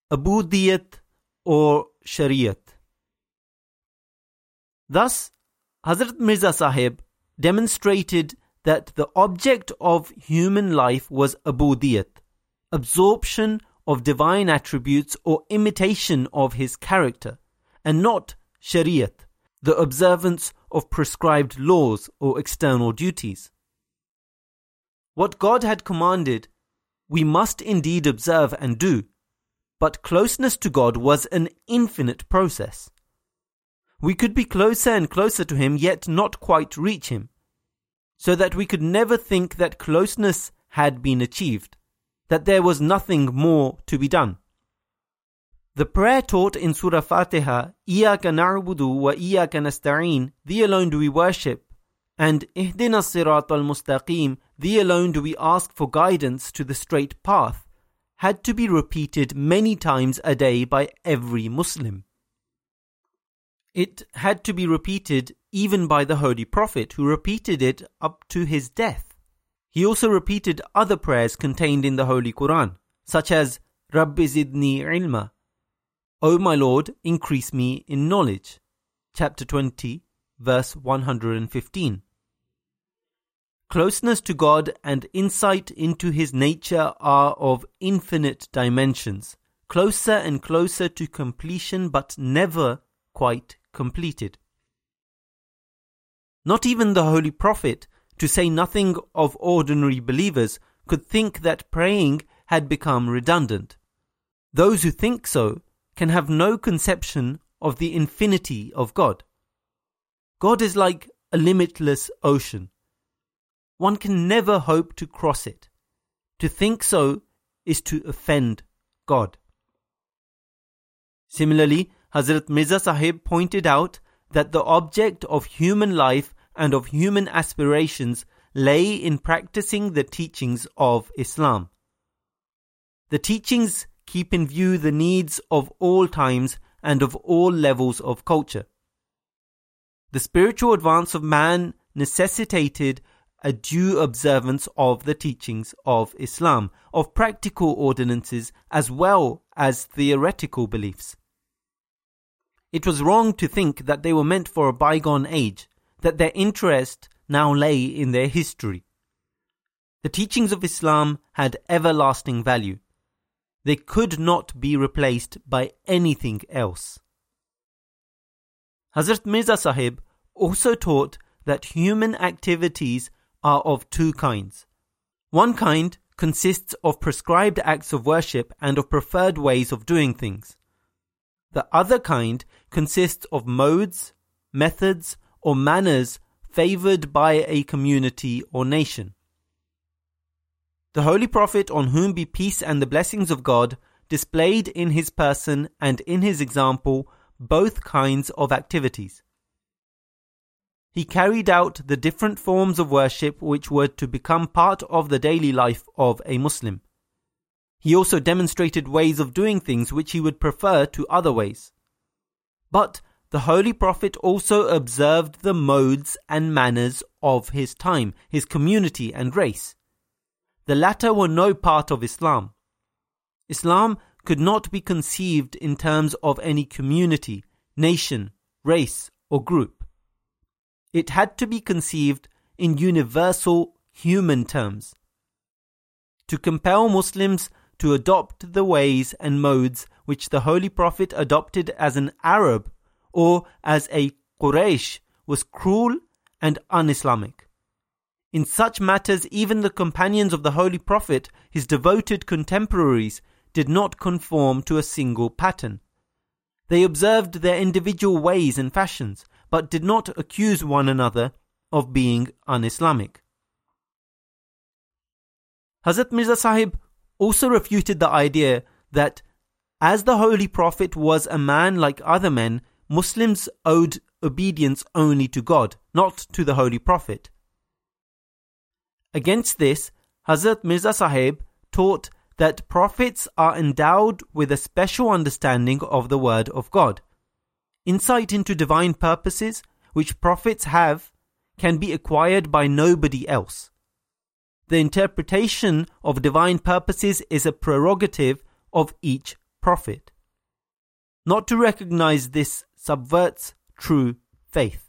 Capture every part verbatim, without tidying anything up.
Ubudiyat or Shariat. Thus, Hazrat Mirza Sahib demonstrated that the object of human life was Ubudiyat, absorption of divine attributes or imitation of his character, and not Shariat, the observance of prescribed laws or external duties. What God had commanded, we must indeed observe and do, but closeness to God was an infinite process. We could be closer and closer to Him, yet not quite reach Him, so that we could never think that closeness had been achieved, that there was nothing more to be done. The prayer taught in Surah Fatiha, Iyaka na'budu wa iyaka nasta'een, Thee alone do we worship, and Ihdina sirat al-mustaqim, Thee alone do we ask for guidance to the straight path, had to be repeated many times a day by every Muslim. It had to be repeated even by the Holy Prophet, who repeated it up to his death. He also repeated other prayers contained in the Holy Quran, such as Rabbi zidni ilma, O my Lord, increase me in knowledge, chapter twenty, verse one hundred fifteen. Closeness to God and insight into His nature are of infinite dimensions, closer and closer to completion, but never quite completed. Not even the Holy Prophet, to say nothing of ordinary believers, could think that praying had become redundant. Those who think so can have no conception of the infinity of God. God is like a limitless ocean. One can never hope to cross it. To think so is to offend God. Similarly, Hazrat Mirza Sahib pointed out that the object of human life and of human aspirations lay in practicing the teachings of Islam. The teachings keep in view the needs of all times and of all levels of culture. The spiritual advance of man necessitated a due observance of the teachings of Islam, of practical ordinances as well as theoretical beliefs. It was wrong to think that they were meant for a bygone age, that their interest now lay in their history. The teachings of Islam had everlasting value. They could not be replaced by anything else. Hazrat Mirza Sahib also taught that human activities are of two kinds. One kind consists of prescribed acts of worship and of preferred ways of doing things. The other kind consists of modes, methods, or manners favored by a community or nation. The Holy Prophet, on whom be peace and the blessings of God, displayed in his person and in his example both kinds of activities. He carried out the different forms of worship which were to become part of the daily life of a Muslim. He also demonstrated ways of doing things which he would prefer to other ways. But the Holy Prophet also observed the modes and manners of his time, his community and race. The latter were no part of Islam. Islam could not be conceived in terms of any community, nation, race or group. It had to be conceived in universal human terms. To compel Muslims to adopt the ways and modes which the Holy Prophet adopted as an Arab or as a Quraysh was cruel and un-Islamic. In such matters, even the companions of the Holy Prophet, his devoted contemporaries, did not conform to a single pattern. They observed their individual ways and fashions, but did not accuse one another of being un-Islamic. Hazrat Mirza Sahib also refuted the idea that as the Holy Prophet was a man like other men, Muslims owed obedience only to God, not to the Holy Prophet. Against this, Hazrat Mirza Sahib taught that prophets are endowed with a special understanding of the word of God. Insight into divine purposes, which prophets have, can be acquired by nobody else. The interpretation of divine purposes is a prerogative of each Prophet. Not to recognize this subverts true faith.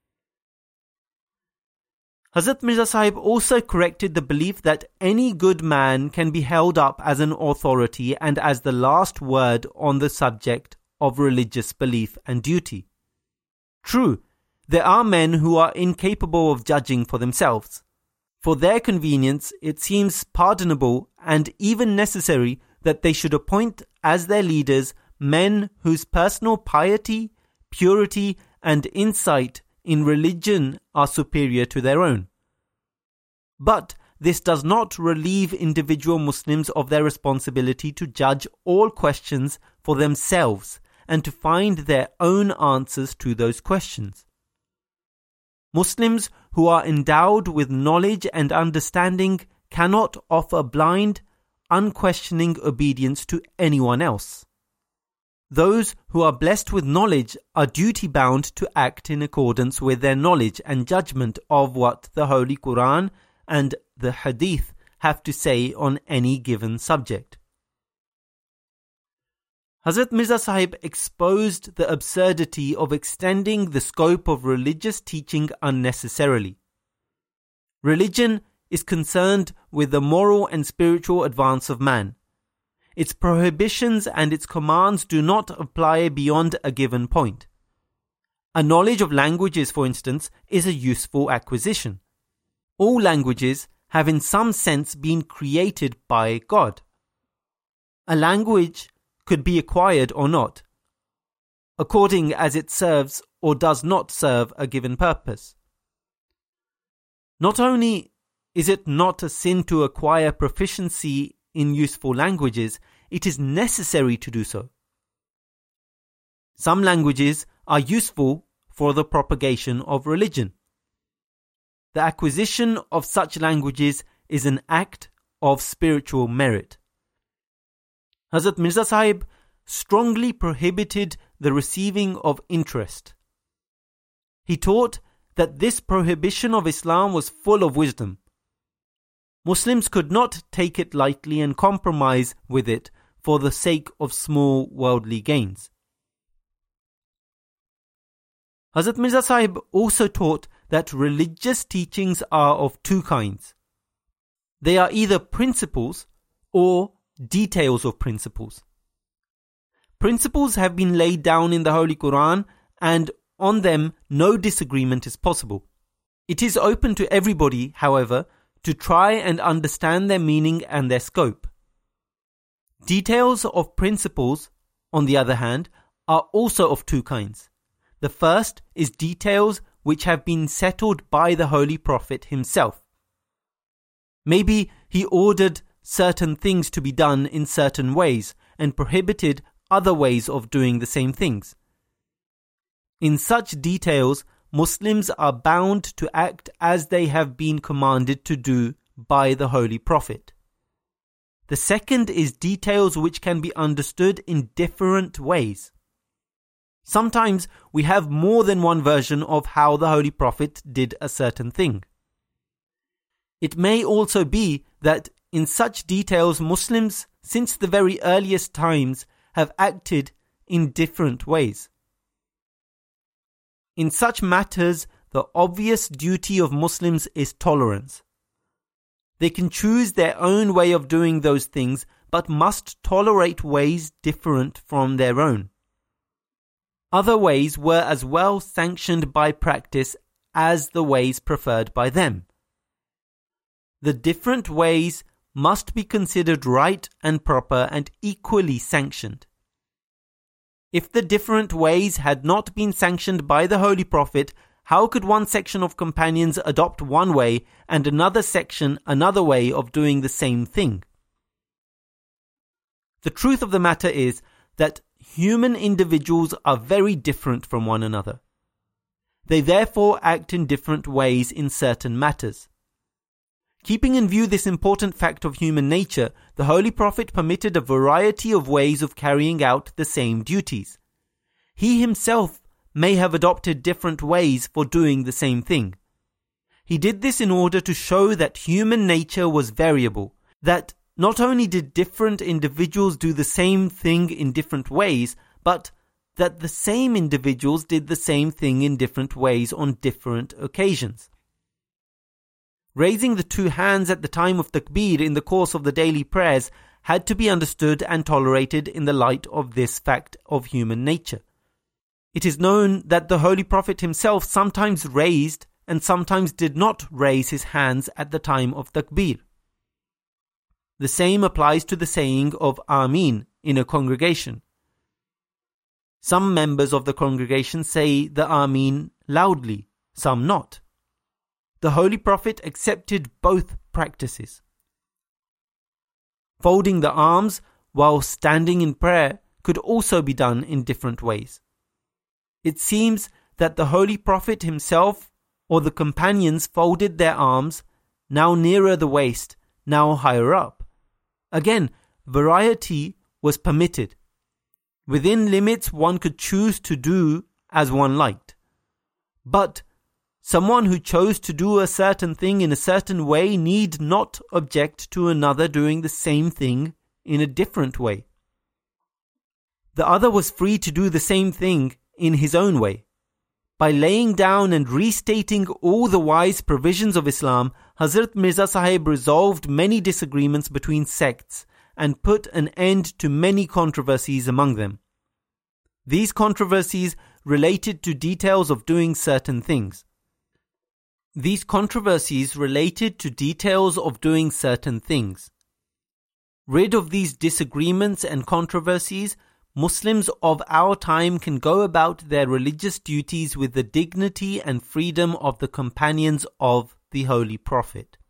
Hazrat Mirza Sahib also corrected the belief that any good man can be held up as an authority and as the last word on the subject of religious belief and duty. True, there are men who are incapable of judging for themselves. For their convenience, it seems pardonable and even necessary that they should appoint as their leaders men whose personal piety, purity, and insight in religion are superior to their own. But this does not relieve individual Muslims of their responsibility to judge all questions for themselves and to find their own answers to those questions. Muslims who are endowed with knowledge and understanding cannot offer blind, unquestioning obedience to anyone else. Those who are blessed with knowledge are duty-bound to act in accordance with their knowledge and judgment of what the Holy Quran and the Hadith have to say on any given subject. Hazrat Mirza Sahib exposed the absurdity of extending the scope of religious teaching unnecessarily. Religion is concerned with the moral and spiritual advance of man. Its prohibitions and its commands do not apply beyond a given point. A knowledge of languages, for instance, is a useful acquisition. All languages have in some sense been created by God. A language could be acquired or not, according as it serves or does not serve a given purpose. Not only is it not a sin to acquire proficiency in useful languages, it is necessary to do so. Some languages are useful for the propagation of religion. The acquisition of such languages is an act of spiritual merit. Hazrat Mirza Sahib strongly prohibited the receiving of interest. He taught that this prohibition of Islam was full of wisdom. Muslims could not take it lightly and compromise with it for the sake of small worldly gains. Hazrat Mirza Sahib also taught that religious teachings are of two kinds. They are either principles or details of principles. Principles have been laid down in the Holy Quran, and on them no disagreement is possible. It is open to everybody, however, to try and understand their meaning and their scope. Details of principles, on the other hand, are also of two kinds. The first is details which have been settled by the Holy Prophet himself. Maybe he ordered certain things to be done in certain ways and prohibited other ways of doing the same things. In such details, Muslims are bound to act as they have been commanded to do by the Holy Prophet. The second is details which can be understood in different ways. Sometimes we have more than one version of how the Holy Prophet did a certain thing. It may also be that in such details Muslims, since the very earliest times, have acted in different ways. In such matters, the obvious duty of Muslims is tolerance. They can choose their own way of doing those things, but must tolerate ways different from their own. Other ways were as well sanctioned by practice as the ways preferred by them. The different ways must be considered right and proper and equally sanctioned. If the different ways had not been sanctioned by the Holy Prophet, how could one section of companions adopt one way and another section another way of doing the same thing? The truth of the matter is that human individuals are very different from one another. They therefore act in different ways in certain matters. Keeping in view this important fact of human nature, the Holy Prophet permitted a variety of ways of carrying out the same duties. He himself may have adopted different ways for doing the same thing. He did this in order to show that human nature was variable, that not only did different individuals do the same thing in different ways, but that the same individuals did the same thing in different ways on different occasions. Raising the two hands at the time of takbir in the course of the daily prayers had to be understood and tolerated in the light of this fact of human nature. It is known that the Holy Prophet himself sometimes raised and sometimes did not raise his hands at the time of takbir. The same applies to the saying of Ameen in a congregation. Some members of the congregation say the Ameen loudly, some not. The Holy Prophet accepted both practices. Folding the arms while standing in prayer could also be done in different ways. It seems that the Holy Prophet himself or the companions folded their arms, now nearer the waist, now higher up. Again, variety was permitted. Within limits, one could choose to do as one liked. But someone who chose to do a certain thing in a certain way need not object to another doing the same thing in a different way. The other was free to do the same thing in his own way. By laying down and restating all the wise provisions of Islam, Hazrat Mirza Sahib resolved many disagreements between sects and put an end to many controversies among them. These controversies related to details of doing certain things. These controversies related to details of doing certain things. Rid of these disagreements and controversies, Muslims of our time can go about their religious duties with the dignity and freedom of the companions of the Holy Prophet.